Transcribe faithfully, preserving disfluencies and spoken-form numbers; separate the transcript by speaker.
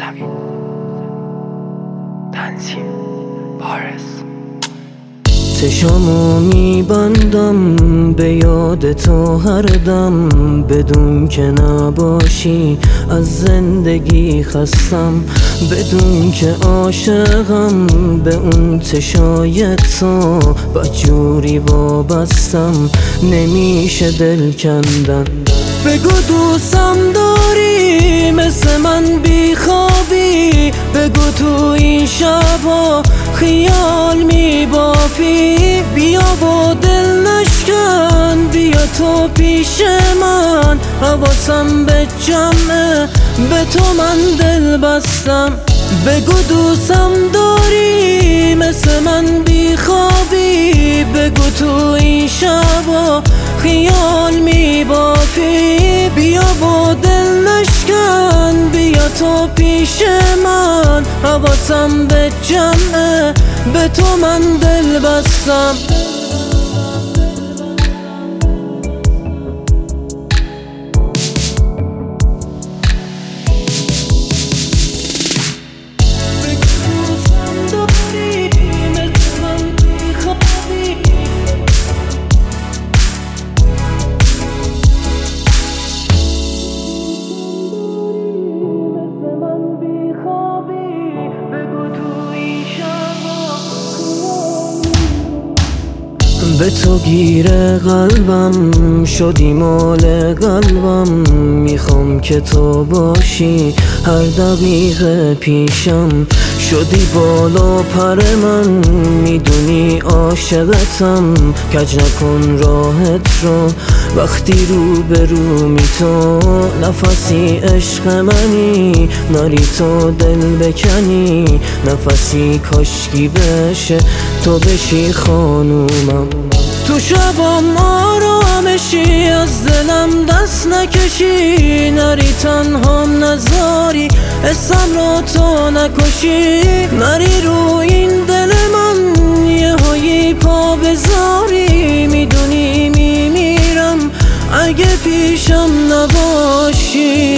Speaker 1: موسوی تنظیم پارس.
Speaker 2: چشامو میبندم به یاد تو هر دم، بدون که نباشی از زندگی خستم، بدون که عاشقم به اون چشای تو بدجوری وابستم، نمیشه دل کندن. بگو دوستم داری مثل من بیخوابی، بگو تو این شبا خیال میبافی، بیا و دل نشکن بیا تو پیش من، حواسم به جمعه به تو من دل بستم. بگو دوستم داری مثل من بیخوابی، بگو تو این شبا خیال میبافی، بیا و دل نشکن بیا تو پیش من، حواسم به جمعه به تو من دل بستم. به تو گیر قلبم شدی مال قلبم، میخوام که تو باشی هر دقیقه پیشم، شدی بالا پر من میدونی عاشقتم، کج نکن راحت رو وقتی رو به رو می تو، نفسی عشق منی نری تو دل بکنی، نفسی کاشکی بشه تو بشی خانومم، تو شبام آرامشی از دلم دست نکشی، نری تنهام نذاری اسم رو تو نکشی، نری رو این دل من یه هایی پا بذاری، میدونی میمیرم اگه پیشم نباشی.